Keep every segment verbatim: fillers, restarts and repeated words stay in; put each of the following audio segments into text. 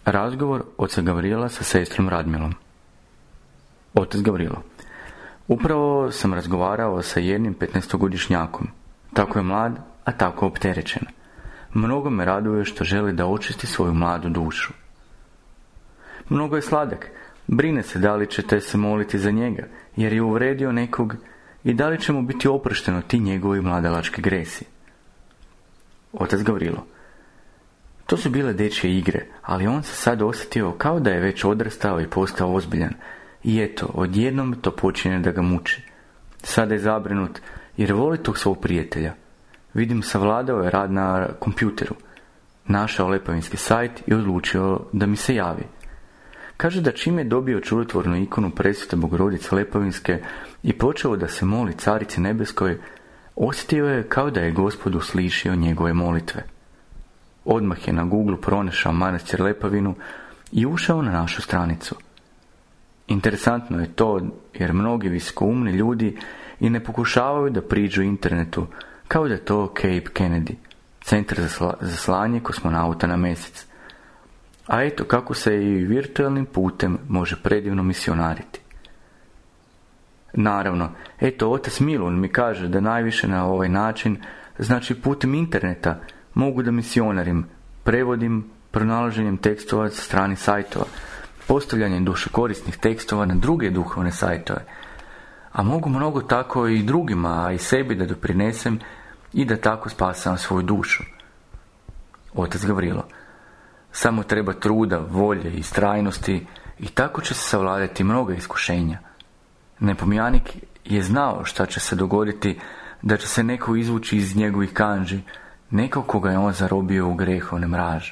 Razgovor oca Gavrijela sa sestrom Radmilom. Otac Gavrilo: upravo sam razgovarao sa jednim petnaestogodišnjakom. Tako je mlad, a tako opterećen. Mnogo me raduje što želi da očisti svoju mladu dušu. Mnogo je sladak. Brine se da li ćete se moliti za njega, jer je uvredio nekog, i da li će mu biti oprošteno ti njegovi mladalački gresi. Otac Gavrilo: to su bile dečje igre, ali on se sad osjetio kao da je već odrastao i postao ozbiljan. I eto, odjednom to počinje da ga muči. Sada je zabrinut jer voli tog svog prijatelja. Vidim, savladao je rad na kompjuteru. Našao lepavinski sajt i odlučio da mi se javi. Kaže da čim je dobio čudotvornu ikonu presvete Bogorodice Lepavinske i počeo da se moli Carici Nebeskoj, osjetio je kao da je Gospod uslišio njegove molitve. Odmah je na Google pronašao manastir Lepavinu i ušao na našu stranicu. Interesantno je to jer mnogi visokoumni ljudi i ne pokušavaju da priđu internetu, kao da je to Cape Kennedy, centar za, sla, za slanje kosmonauta na mjesec. A eto kako se i virtualnim putem može predivno misionariti. Naravno, eto otac Milun mi kaže da najviše na ovaj način, znači putem interneta, mogu da misionarim, prevodim, pronalaženjem tekstova sa strani sajtova, postavljanjem dušokorisnih tekstova na druge duhovne sajtove. A mogu mnogo tako i drugima, a i sebi da doprinesem i da tako spasam svoju dušu. Otac Gavrilo: samo treba truda, volje i strajnosti i tako će se savladati mnoga iskušenja. Nepomjanik je znao šta će se dogoditi, da će se neko izvući iz njegovih kanži, neko koga je on zarobio u grehovne mraže.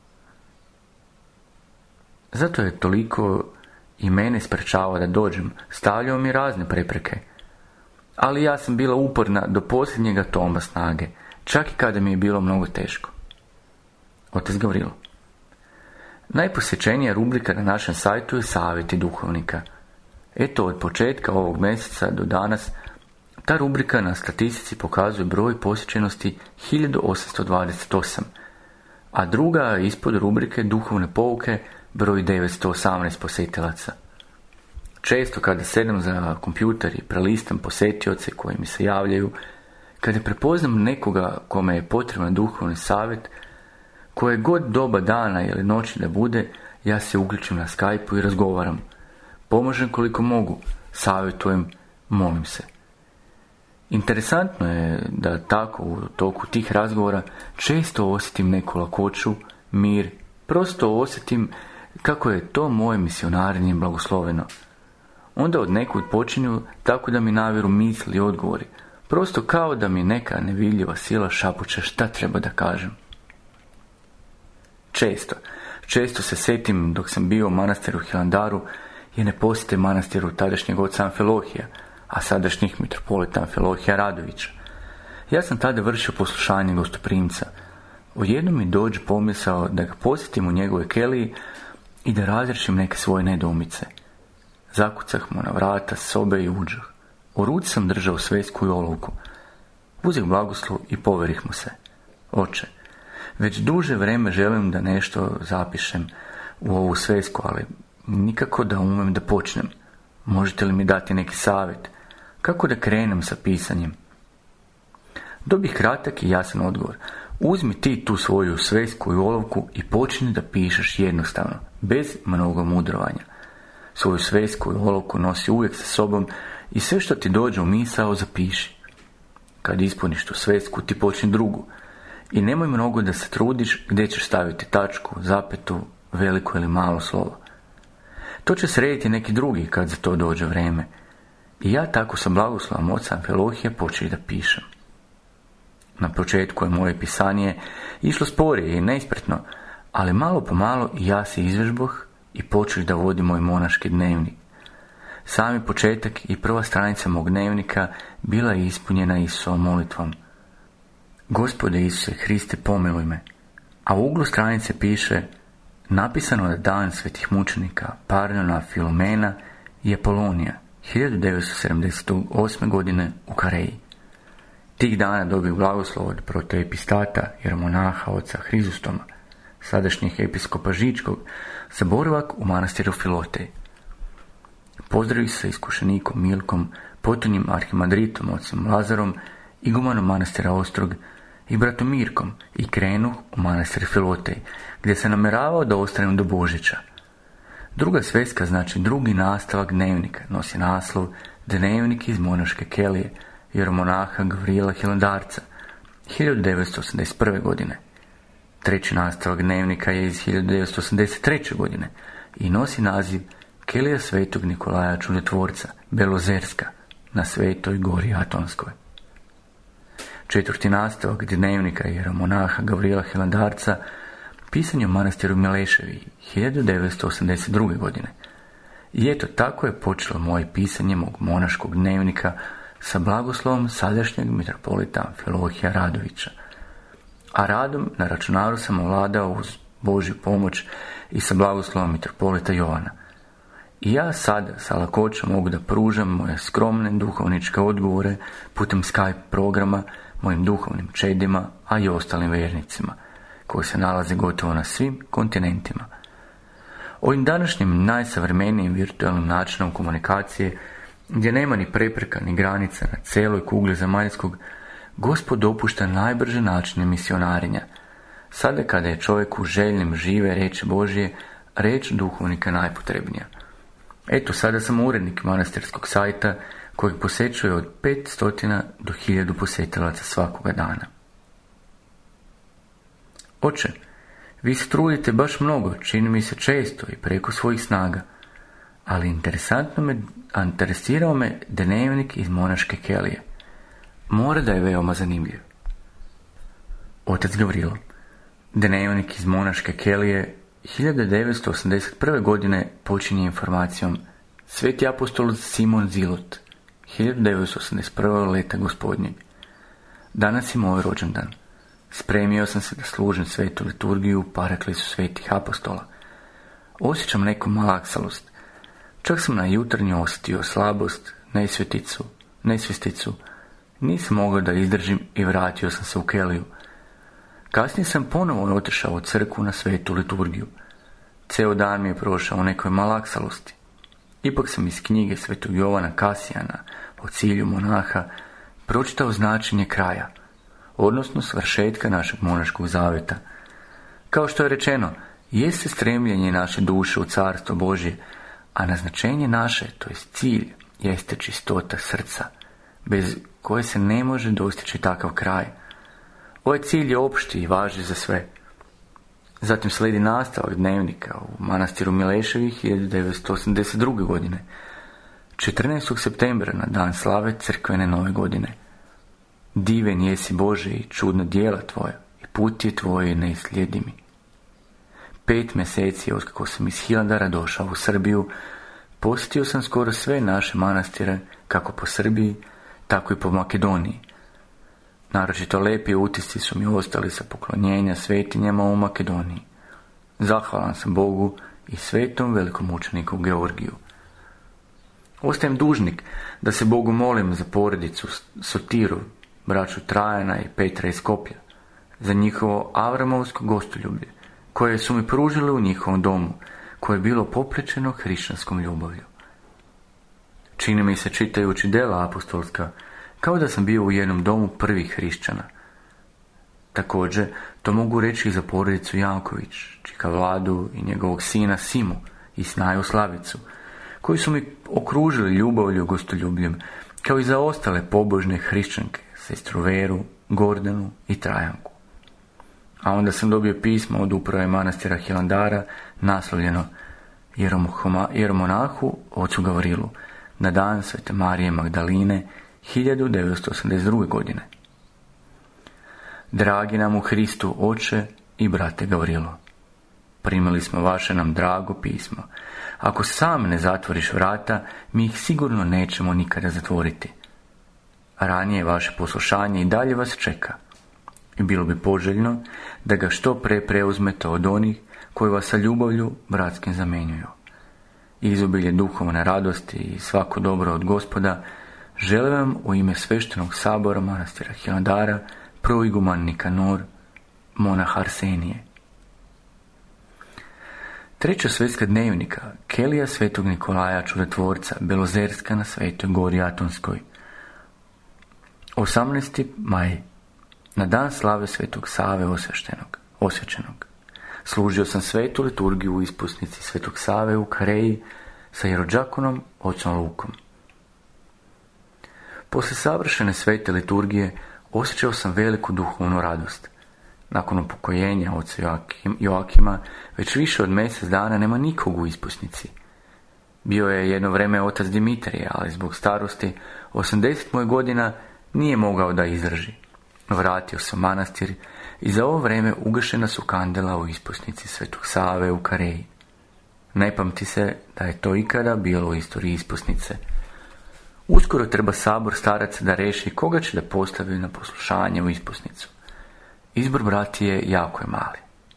Zato je toliko i mene sprečavao da dođem, stavljao mi razne prepreke. Ali ja sam bila uporna do posljednjega toma snage, čak i kada mi je bilo mnogo teško. Otac Gavrilo: najposjećenija rubrika na našem sajtu je Savjeti duhovnika. Eto, od početka ovog mjeseca do danas ta rubrika na statistici pokazuje broj posjećenosti hiljadu osamsto dvadeset osam, a druga ispod rubrike Duhovne pouke broj devetsto osamnaest posjetilaca. Često kada sedem za kompjuter i prelistam posjetioce koji mi se javljaju, kada prepoznam nekoga kome je potreban duhovni savjet, koje god doba dana ili noći da bude, ja se uključim na Skype-u i razgovaram. Pomažem koliko mogu, savjetujem, molim se. Interesantno je da tako u toku tih razgovora često osjetim neku lakoću, mir, prosto osjetim kako je to moje misionarenje blagosloveno. Onda od nekud počinju tako da mi naviru misli i odgovori, prosto kao da mi neka nevidljiva sila šapuće šta treba da kažem. Često, često se sjetim dok sam bio u manastiru Hilandaru i ne posjete manastiru tadašnjeg oca Amfilohija, a sadašnjih mitropolita Amfilohija Radovića. Ja sam tada vršio poslušanje gostoprimca. Ujednom mi dođe pomisao da ga posjetim u njegove keliji i da razriješim neke svoje nedoumice. Zakucah mu na vrata sobe i uđoh. U ruci sam držao svesku i olovku. Uzeh blagoslov i poverih mu se. Oče, već duže vreme želim da nešto zapišem u ovu svesku, ali nikako da umem da počnem. Možete li mi dati neki savjet? Kako da krenem sa pisanjem? Dobih kratak i jasan odgovor. Uzmi ti tu svoju svesku i olovku i počni da pišeš jednostavno, bez mnogo mudrovanja. Svoju svesku i olovku nosi uvijek sa sobom i sve što ti dođe u misao zapiši. Kad ispuniš tu svesku, ti počni drugu. I nemoj mnogo da se trudiš gdje ćeš staviti tačku, zapetu, veliko ili malo slovo. To će srediti neki drugi kad za to dođe vrijeme. I ja tako sa blagoslovom oca Amfilohija počeli da pišem. Na početku je moje pisanje išlo sporije i nespretno, ali malo po malo i ja se izvežboh i počeli da vodim moj monaški dnevnik. Sami početak i prva stranica mog dnevnika bila je ispunjena Isusovom molitvom. Gospode Isuse Hriste, pomiluj me. A u uglu stranice piše: napisano na dan svetih mučenika Parnona, Filomena i Apolonija, hiljadu devetsto sedamdeset osme. godine u Kareji. Tih dana dobio blagoslov od protoepistata jer monaha oca Hrizustoma, sadašnjeg episkopa Žičkog, za boravak u manastiru Filotej. Pozdravi sa iskušenikom Milkom, potonjim arhimandritom ocem Lazarom, igumanom manastira Ostrog i bratom Mirkom i krenuh u manastir Filotej, gdje se namjeravao da ostanem do Božića. Druga sveska, znači drugi nastavak dnevnika, nosi naslov Dnevnik iz monaške kelije jeromonaha Gavrila Hilandarca, hiljadu devetsto osamdeset prve. godine. Treći nastavak dnevnika je iz hiljadu devetsto osamdeset treće. godine i nosi naziv Kelija svetog Nikolaja Čudotvorca, Belozerska, na Svetoj gori Atonskoj. Četvrti nastavak dnevnika jeromonaha Gavrila Hilandarca pisan je u manastiru Mileševi, hiljadu devetsto osamdeset druge. godine. I eto, tako je počelo moje pisanje mog monaškog dnevnika sa blagoslovom sadašnjeg mitropolita Amfilohija Radovića. A radom na računaru sam ovladao uz Božju pomoć i sa blagoslovom mitropolita Jovana. I ja sad sa lakoćom mogu da pružam moje skromne duhovničke odgovore putem Skype programa mojim duhovnim čedima, a i ostalim vjernicima, koji se nalaze gotovo na svim kontinentima. Ovim današnjim najsavremenijim virtualnim načinom komunikacije, gdje nema ni prepreka ni granica na cijeloj kugli zemaljskog, Gospod dopušta najbrže načine misionarenja. Sada kada je čovjeku željnim žive riječi Božje, riječ duhovnika najpotrebnija. Eto, sada sam urednik manastirskog sajta kojeg posjećuje od petsto do hiljadu posjetilaca svakoga dana. Oče, vi se trudite baš mnogo, čini mi se često i preko svojih snaga, ali interesantno me, interesirao me dnevnik iz monaške kelije. Mora da je veoma zanimljiv. Otac Gavrilo. Dnevnik iz monaške kelije hiljadu devetsto osamdeset prve. godine počinje informacijom Sveti apostol Simon Zilot, hiljadu devetsto osamdeset prve. leta gospodnjeg. Danas je moj rođendan. Spremio sam se da služim svetu liturgiju u paraklisu svetih apostola. Osjećam neku malaksalost. Čak sam na jutarnju osjetio slabost, nesvjeticu, nesvjesticu. Nisam mogao da izdržim i vratio sam se u keliju. Kasnije sam ponovo otišao u crkvu na svetu liturgiju. Ceo dan mi je prošao u nekoj malaksalosti. Ipak sam iz knjige svetog Jovana Kasijana o cilju monaha pročitao značenje kraja, odnosno svršetka našeg monaškog zaveta. Kao što je rečeno, jeste stremljenje naše duše u carstvo Božje, a naznačenje naše, to je cilj, jeste čistota srca, bez koje se ne može dostići takav kraj. Ovaj cilj je opšti i važi za sve. Zatim slijedi nastavak dnevnika u manastiru Mileševi hiljadu devetsto osamdeset druge. godine, četrnaestog septembra na dan slave crkvene nove godine. Diven jesi Bože i čudna djela tvoja, i put je tvoj neisljedivi. Pet mjeseci otkako sam iz Hilandara došao u Srbiju, posjetio sam skoro sve naše manastire, kako po Srbiji, tako i po Makedoniji. Naročito lepi utisci su mi ostali sa poklonjenja svetinjama u Makedoniji. Zahvalan sam Bogu i svetom velikomučeniku Georgiju. Ostajem dužnik da se Bogu molim za porodicu Sotiru, braću Trajana i Petra iz Skoplja, za njihovo avramovsko gostoljublje, koje su mi pružili u njihovom domu, koje je bilo poprečeno hrišćanskom ljubavlju. Čini mi se, čitajući dela apostolska, kao da sam bio u jednom domu prvih hrišćana. Također, to mogu reći i za porodicu Janković, čika Vladu i njegovog sina Simu i snaju Slavicu, koji su mi okružili ljubavlju gostoljubljem, kao i za ostale pobožne hrišćanke, sestru Veru, Gordanu i Trajanku. A onda sam dobio pismo od uprave manastira Hilandara, naslovljeno Jeromonahu ocu Gavrilu, na dan Svete Marije Magdaline, hiljadu devetsto osamdeset druge. godine. Dragi nam u Hristu oče i brate Gavrilo, primili smo vaše nam drago pismo. Ako sam ne zatvoriš vrata, mi ih sigurno nećemo nikada zatvoriti. Ranije vaše poslušanje i dalje vas čeka. I bilo bi poželjno da ga što pre preuzmete od onih koji vas sa ljubavlju bratskim zamenjuju. Izobilje duhovne radosti i svako dobro od Gospoda želim vam u ime sveštenog sabora manastira Hilandara, proiguman Nikanor, monah Arsenije. Treća svjetska dnevnika, Kelija svetog Nikolaja Čudotvorca, Belozerska na Svetoj gori Atonskoj. osamnaesti maj. Na dan slave Svetog Save osvještenog, osvječenog. Služio sam svetu liturgiju u ispusnici Svetog Save u Kareji sa jerođakonom ocom Lukom. Poslije savršene svete liturgije osjećao sam veliku duhovnu radost. Nakon upokojenja oca Joakim, Joakima, već više od mjesec dana nema nikog u ispusnici. Bio je jedno vrijeme otac Dimitrije, ali zbog starosti, osamdeset mojih godina, nije mogao da izdrži. Vratio se u manastir i za ovo vrijeme ugašena su kandela u ispusnici Svetog Save u Kareji. Ne pamti se da je to ikada bilo u istoriji ispusnice. Uskoro treba sabor staraca da reši koga će da postavi na poslušanje u ispusnicu. Izbor bratije jako je mali.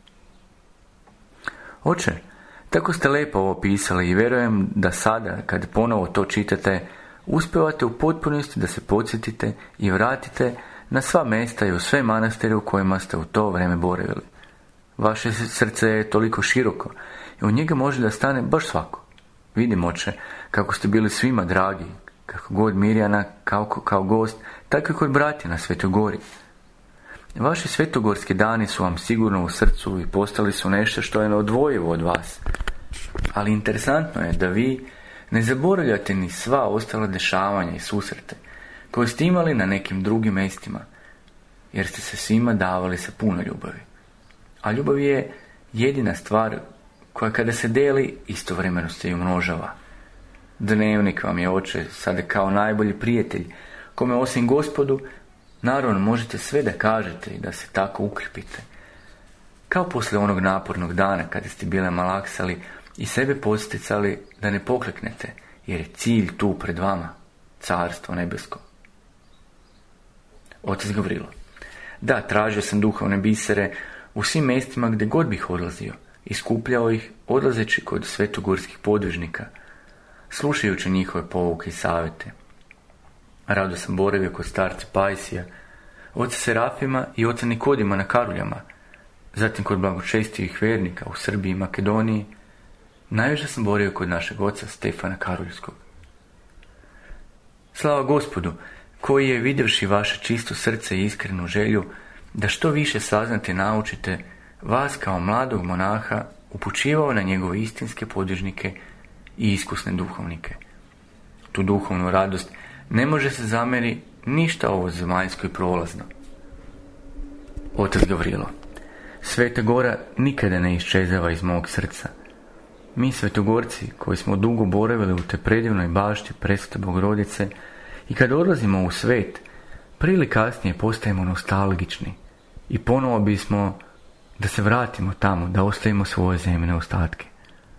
Oče, tako ste lepo ovo pisali i vjerujem da sada, kad ponovo to čitate, uspevate u potpunosti da se podsjetite i vratite na sva mjesta i u sve manastire u kojima ste u to vrijeme boravili. Vaše srce je toliko široko i u njega može da stane baš svako. Vidim, oče, kako ste bili svima dragi, kako god Mirjana kao, kao gost, tako i kod bratija na Svetoj gori. Vaši svetogorski dani su vam sigurno u srcu i postali su nešto što je neodvojivo od vas. Ali interesantno je da vi ne zaboravljate ni sva ostala dešavanja i susrete koje ste imali na nekim drugim mjestima, jer ste se svima davali sa puno ljubavi. A ljubav je jedina stvar koja kada se deli, istovremeno se i umnožava. Dnevnik vam je, oče, sada kao najbolji prijatelj, kome osim Gospodu, naravno možete sve da kažete i da se tako ukrepite. Kao poslije onog napornog dana kada ste bile malaksali i sebe posticali da ne pokleknete, jer je cilj tu pred vama, carstvo nebesko. Otac Gavrilo. Da, tražio sam duhovne bisere u svim mjestima gdje god bih odlazio, iskupljao ih odlazeći kod svetogorskih podvižnika, slušajući njihove pouke i savjete. Rado sam boravio kod starca Pajsija, oca Serafima i oca Nikodima na Karuljama, zatim kod blagočestijih vjernika u Srbiji i Makedoniji. Najviše sam boravio kod našeg oca Stefana Karuljskog. Slava Gospodu, koji je, vidjevši vaše čisto srce i iskrenu želju da što više saznate i naučite, vas kao mladog monaha upućivao na njegove istinske podvižnike i iskusne duhovnike. Tu duhovnu radost ne može se zamjeri ništa ovo zemaljsko i prolazno. Otac Gavrilo. Sveta Gora nikada ne iščezava iz mog srca. Mi svetogorci, koji smo dugo boravili u te predivnoj bašti Presvete Bogorodice, i kad odlazimo u svet, prije ili kasnije postajemo nostalgični i ponovo bismo da se vratimo tamo, da ostavimo svoje zemljne ostatke.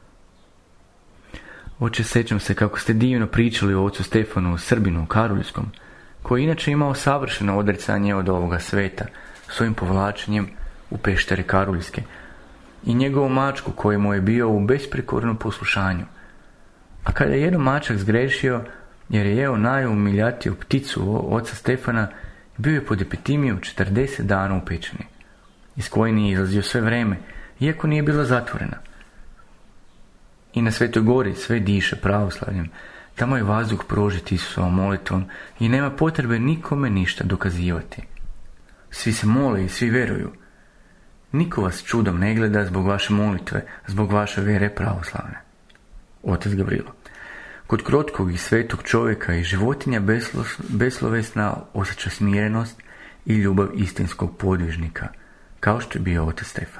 Oče, sjećam se kako ste divno pričali o ocu Stefanu Srbinu Karuljskom, koji inače imao savršeno odricanje od ovoga sveta, svojim povlačenjem u peštere Karuljske, i njegovu mačku koji mu je bio u besprekornom poslušanju. A kada je jedan mačak zgrešio, jer je jeo najumiljatiju pticu oca Stefana, bio je pod epitimijom četrdeset dana u pećini, iz koje nije izlazio sve vrijeme, iako nije bila zatvorena. I na Svetoj gori sve diše pravoslavljem, tamo je vazduh prožit Isusovom molitvom i nema potrebe nikome ništa dokazivati. Svi se mole i svi vjeruju. Niko vas čudom ne gleda zbog vaše molitve, zbog vaše vjere pravoslavne. Otac Gavrilo. Kod krotkog i svetog čovjeka i životinja beslo, beslovesna osjeća smirenost i ljubav istinskog podvižnika, kao što je bio otac Stefan.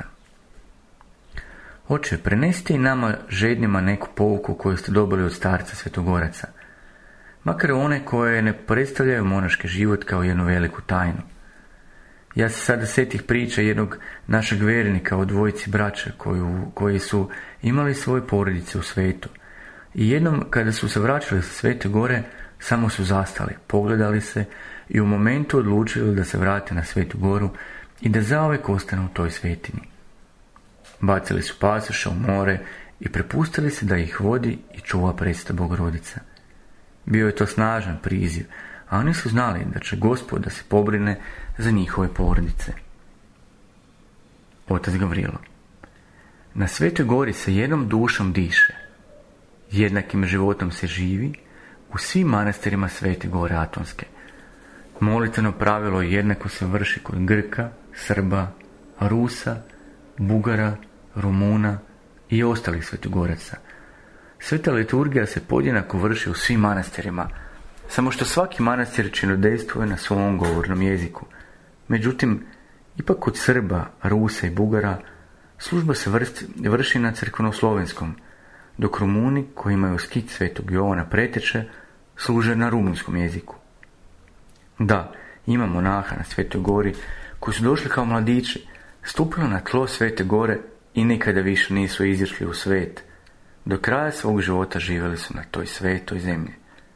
Oče, prenesite i nama žednjima neku pouku koju ste dobili od starca svetogoraca, makar one koje ne predstavljaju monaški život kao jednu veliku tajnu. Ja se sada sjetih priča jednog našeg vjernika o dvojici braća koju, koji su imali svoje porodice u svetu. I jednom kada su se vraćali sa Svete gore, samo su zastali, pogledali se i u momentu odlučili da se vrate na Svetu goru i da zauvijek ostanu u toj svetinji. Bacili su pasoše u more i prepustili se da ih vodi i čuva Presveta Bogorodica. Bio je to snažan priziv, a oni su znali da će Gospod da se pobrine za njihove porodice. Otac Gavrilo. Na Svetoj Gori se jednom dušom diše, jednakim životom se živi u svim manastirima Svete Gore Atonske. Molitveno pravilo jednako se vrši kod Grka, Srba, Rusa, Bugara, Rumuna i ostalih svetogoraca. Sveta liturgija se podjednako vrši u svim manastirima, samo što svaki manastir činodejstvuje na svom govornom jeziku. Međutim, ipak kod Srba, Rusa i Bugara služba se vrši na crkveno-slovenskom, dok Rumuni, koji imaju skit Svetog Jovana Preteče, služe na rumunskom jeziku. Da, ima monaha na Svetoj Gori koji su došli kao mladići, stupili na tlo Svete Gore i nikada više nisu izišli u svet. Do kraja svog života živjeli su na toj svetoj zemlji.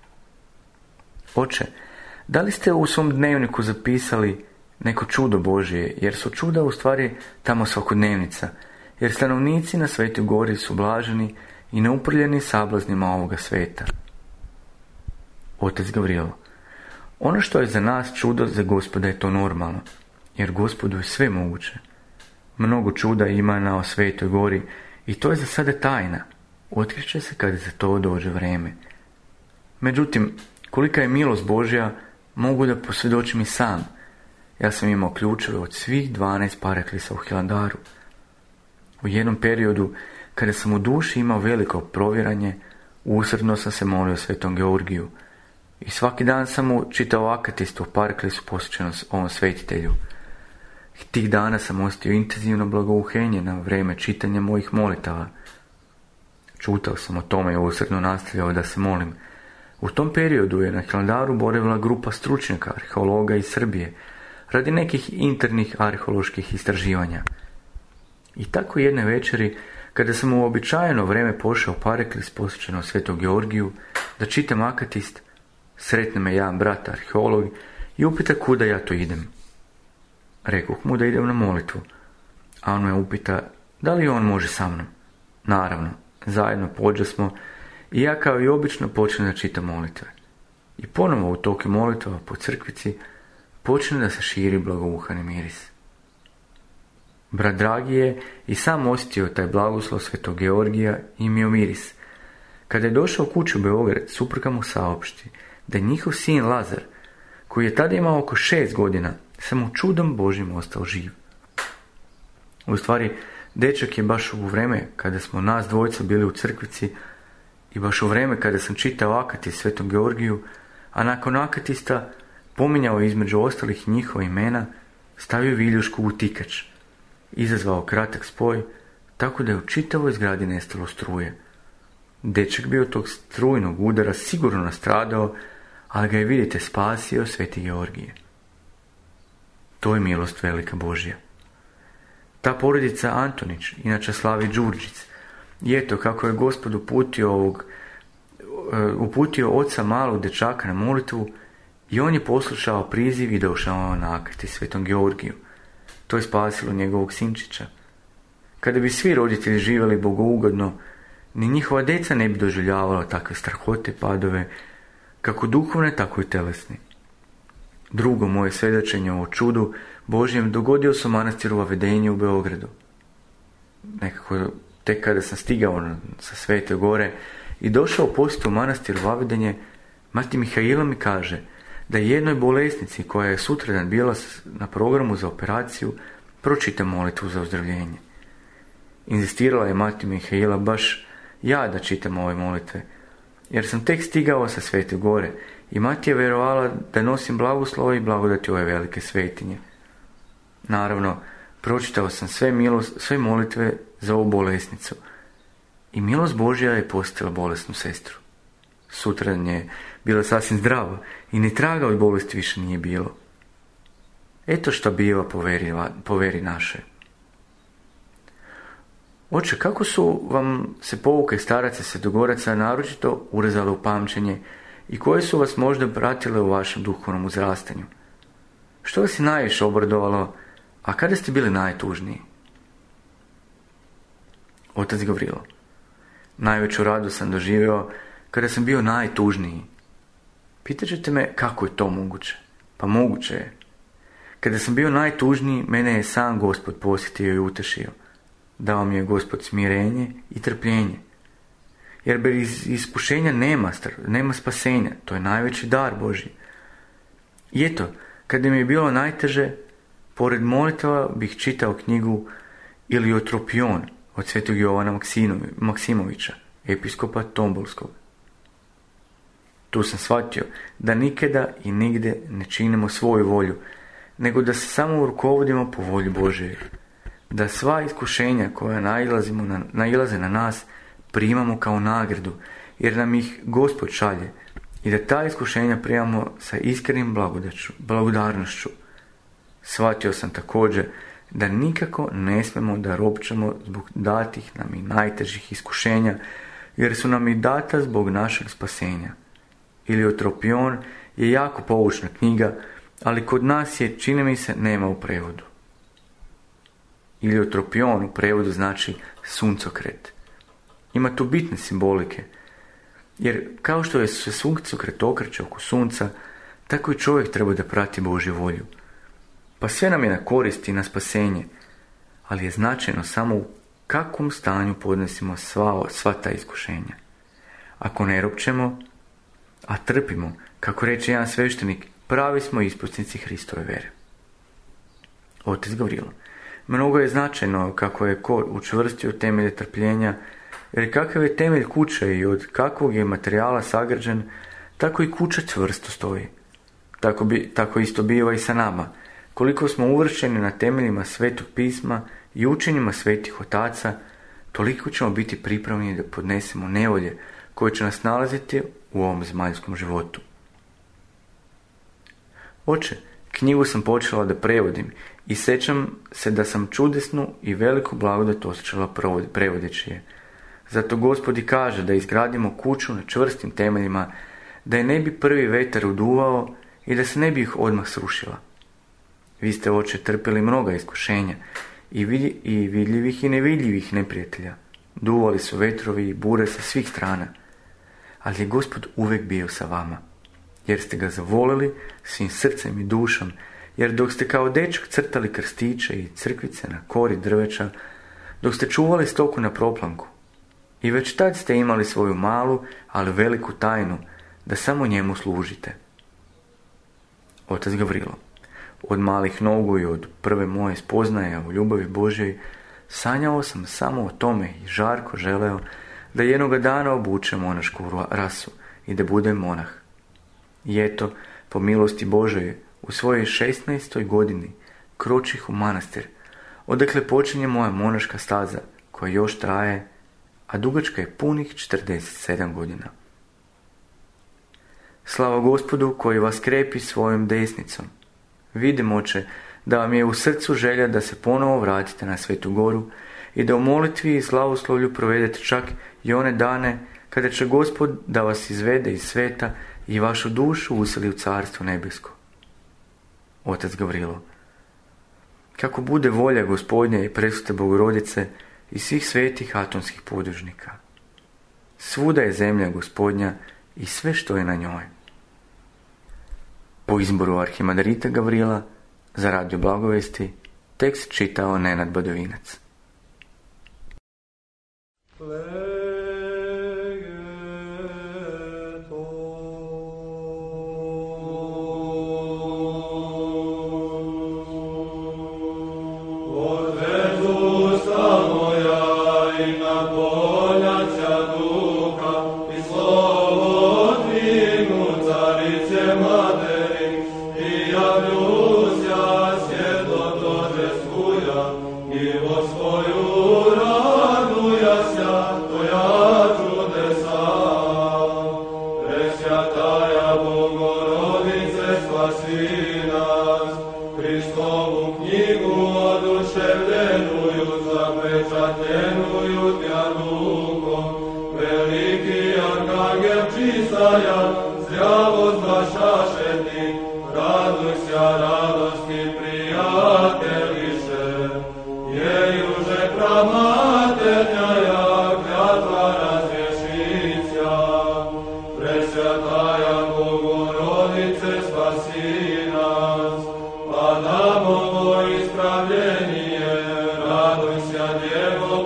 Oče, da li ste u svom dnevniku zapisali neko čudo Božje, jer su čuda u stvari tamo svakodnevnica, jer stanovnici na Svetoj Gori su blaženi i neuprljeni sablaznima ovoga sveta? Otac Gavrilo: ono što je za nas čudo, za Gospoda je to normalno, jer Gospodu je sve moguće. Mnogo čuda ima na Svetoj Gori i to je za sada tajna. Otkriće se kada za to dođe vrijeme. Međutim, kolika je milost Božja, mogu da posvjedočim i sam. Ja sam imao ključeve od svih dvanaest paraklisa u Hilandaru. U jednom periodu, kada sam u duši imao veliko provjeranje, usrdno sam se molio Svetom Georgiju i svaki dan sam mu čitao akatistu u paraklisu posvećenom ovom svetitelju. Tih dana sam osjetio intenzivno blagouhenje na vrijeme čitanja mojih molitava. Čutao sam o tome i usrdno nastavljao da se molim. U tom periodu je na Hilandaru boravila grupa stručnjaka, arheologa iz Srbije, radi nekih internih arheoloških istraživanja. I tako jedne večeri, kada sam u uobičajeno vrijeme pošao paraklis posvećeno Svetom Georgiju da čitam akatist, sretne me jedan brat arheolog i upita kuda ja to idem. Rekoh mu da idem na molitvu, a on me upita da li on može sa mnom. Naravno, zajedno pođosmo i ja kao i obično počnem da čitam molitve. I ponovo u toku molitva po crkvici počne da se širi blagouhani miris. Brat Dragi je i sam osjetio taj blagoslov Svetog Georgija i imio miris. Kada je došao kući u Beograd, supruga mu saopšti da je njihov sin Lazar, koji je tada imao oko šest godina, samo čudom Božjim ostao živ. U stvari, dečak je baš u vrijeme kada smo nas dvojica bili u crkvici i baš u vrijeme kada sam čitao akatist Svetom Georgiju, a nakon akatista pominjao između ostalih njihova imena, stavio viljušku u tikač, izazvao kratak spoj, tako da je u čitavoj zgradi nestalo struje. Dečak bi od tog strujnog udara sigurno nastradao, ali ga je, vidite, spasio Sveti Georgije. To je milost velika Božja. Ta porodica Antonić, inače slavi Đurđic, i eto kako je Gospod uputio ovog, uputio oca malog dečaka na molitvu i on je poslušao priziv i došao na akatist Svetom Georgiju. To je spasilo njegovog sinčića. Kada bi svi roditelji živjeli bogougodno, ni njihova deca ne bi doživljavala takve strahote, padove, kako duhovne, tako i telesne. Drugo moje svjedočenje o čudu Božjem dogodio se u manastiru Vavedenje u Beogradu. Nekako tek kada sam stigao sa Svete Gore i došao u posjetu u manastiru Vavedenje, mati Mihaila mi kaže da jednoj bolesnici koja je sutradan bila na programu za operaciju pročita molitvu za ozdravljenje. Inzistirala je mati Mihaila baš ja da čitam ove molitve, jer sam tek stigao sa Svete Gore i mati je vjerovala da nosim blagoslova i blagodati ove velike svetinje. Naravno, pročitao sam sve, milost, sve molitve za ovu bolesnicu i milost Božja je postala bolesnu sestru. Sutradan je bila sasvim zdrava i ni traga od bolesti više nije bilo. Eto što biva po veri, po veri naše. Oče, kako su vam se pouke staraca svetogoraca naročito urezale u pamćenje i koje su vas možda pratile u vašem duhovnom uzrastanju? Što vas je najviše obradovalo, a kada ste bili najtužniji? Otac Gavrilo: najveću radu sam doživio kada sam bio najtužniji. Pitat ćete me kako je to moguće? Pa moguće je. Kada sam bio najtužniji, mene je sam Gospod posjetio i utešio. dao mi je Gospod smirenje i trpljenje. Jer bez iskušenja nema, nema spasenja, to je najveći dar Božji. I eto, kada mi je bilo najteže, pored molitva bih čitao knjigu Iliotropion od svetog Jovana Maksimovića, episkopa Tombolskog. Tu sam shvatio da nikada i nigde ne činimo svoju volju, nego da se samo rukovodimo po volji Božje. Da sva iskušenja koja nailazimo na, nailaze na nas primamo kao nagradu, jer nam ih Gospod šalje, i da ta iskušenja primamo sa iskrenim blagodarnošću. Shvatio sam također da nikako ne smemo da ropćemo zbog datih nam i najtežih iskušenja, jer su nam i data zbog našeg spasenja. Iliotropion je jako poučna knjiga, ali kod nas je, čini mi se, nema u prevodu. Iliotropion u prevodu znači suncokret. Ima tu bitne simbolike, jer kao što je se suncokret okreće oko sunca, tako i čovjek treba da prati Božju volju. Pa sve nam je na korist i na spasenje, ali je značajno samo u kakvom stanju podnesimo sva, sva ta iskušenja. Ako ne ropćemo, a trpimo, kako reče jedan sveštenik, pravi smo ispusnici Hristove vere. Otac Gavrilo. Mnogo je značajno kako je ko učvrstio temelje trpljenja, jer kakav je temelj kuće i od kakvog je materijala sagrađen, tako i kuća čvrsto stoji. Tako, bi, tako isto biva i sa nama. Koliko smo uvršćeni na temeljima Svetog pisma i učenjima svetih otaca, toliko ćemo biti pripravni da podnesemo nevolje koje će nas nalaziti u ovom zemaljskom životu. Oče, knjigu sam počela da prevodim i sjećam se da sam čudesnu i veliku blagodat osjećala prevodeći je. Zato Gospodi kaže da izgradimo kuću na čvrstim temeljima, da je ne bi prvi vetar uduvao i da se ne bi ih odmah srušila. Vi ste, Oče, trpili mnoga iskušenja i, vid- i vidljivih i nevidljivih neprijatelja. Duvali su vetrovi i bure sa svih strana, ali je Gospod uvijek bio sa vama, jer ste ga zavolili svim srcem i dušom, jer dok ste kao dečak crtali krstiće i crkvice na kori drveća, dok ste čuvali stoku na proplanku, i već tad ste imali svoju malu, ali veliku tajnu, da samo njemu služite. Otac Gavrilo. Od malih nogu i od prve moje spoznaje u ljubavi Božjoj, sanjao sam samo o tome i žarko želeo da jednoga dana obučem monašku rasu i da budem monah. I eto, po milosti Božoj, u svojoj šesnaestoj godini kročih u manastir, odakle počinje moja monaška staza, koja još traje, a dugačka je punih četrdeset sedam godina. Slava Gospodu koji vas krepi svojom desnicom. Vidim, Oče, da vam je u srcu želja da se ponovo vratite na Svetu Goru i da u molitvi i slavoslovlju provedete čak i one dane kada će Gospod da vas izvede iz sveta i vašu dušu useli u Carstvo nebesko. Otac Gavrilo. Kako bude volja Gospodnja i presute Bogorodice i svih svetih atomskih podružnika. Svuda je zemlja Gospodnja i sve što je na njoj. Po izboru arhimadrata Gavrila za Radio Blagovesti tekst čitao Nenad Badovinac. Ispravljenje, raduj se, Djevo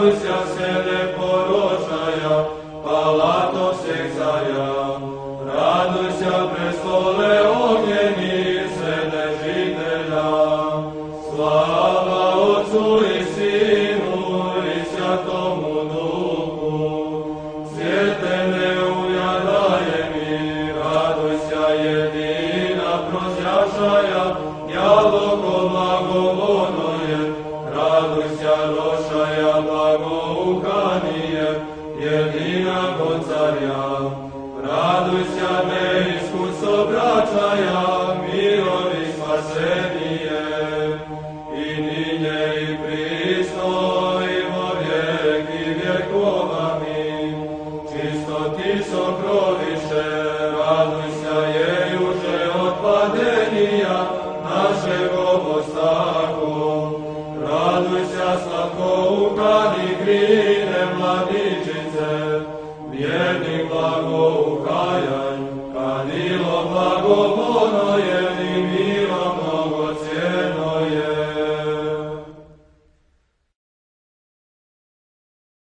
Радуйся, вселе порожая, палато всех царя. Радуйся, престоле огненный, вседержителя. Слава Отцу и Сыну и Святому Духу. Свете неувядаемый, радуйся, едина прозрявшая, яблоко благовонное. Радуйся, рошая благоухание, единого царя. Радуйся, неискусно брачая, мирови спасение. И ныне и присно, и во веки веков. Аминь. Чистоты сокровище, радуйся ей уже от падения нашего во страху. Радуйся, сладкоуханий гріх.